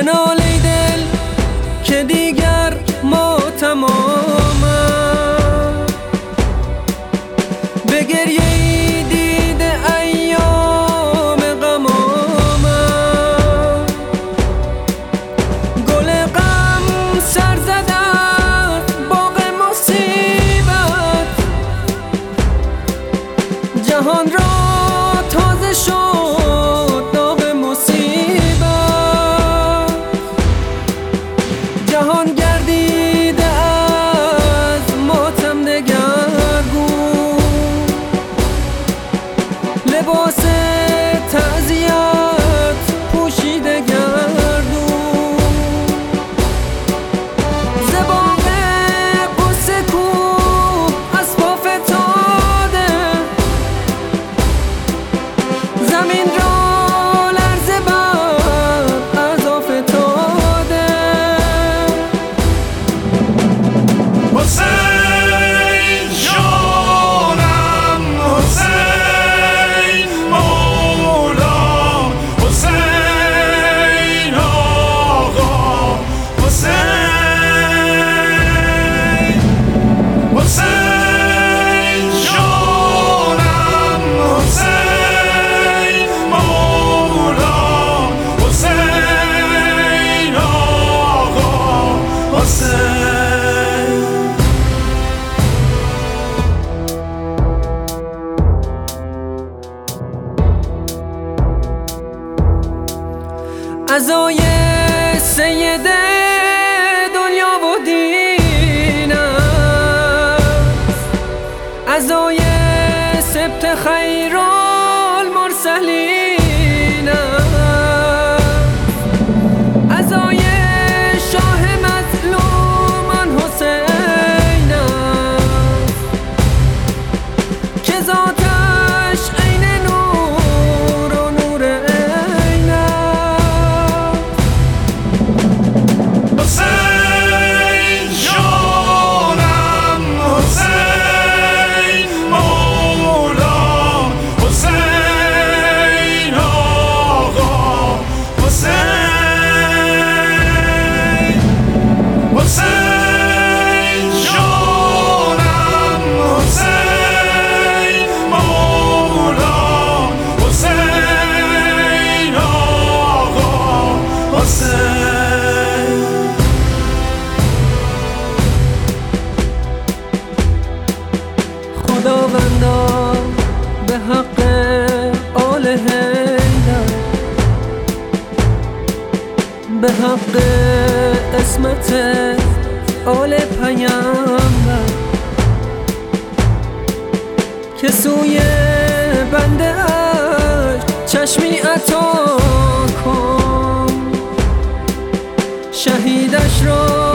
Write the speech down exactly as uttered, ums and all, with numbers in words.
بنالی دل که دیگر ما تمامم، به گریه دیده ایام غمامم. گل غم سر زدن باغ مصیبت، جهان را تازه شد داغ مصیبت. جهان گردیده از ماتم دگرگون، لباس تعزیت پوشیده گردون. ز باغ غصه کو از پا فتاده، زمین را لرزه بر اعضا فتاده. حسین جانم، حسین مولام، حسین آقا، حسین. حسین جانم، حسین مولام، حسین آقا، حسین. عزای سید دنیا و دین است، عزای سبط خیر المرسلین است، عزای شاه مظلومان حسین است، که ذاتش عین نور و نور عین است. حسین جانم، حسین مولام، حسین آقا، حسین. حسین جانم، حسین مولام، حسین آقا، حسین. خداوندا به حق آل حیدر، به حق اسمت آل پیامبر، که سوی بنده اش چشمی عطا کن، شهیدش را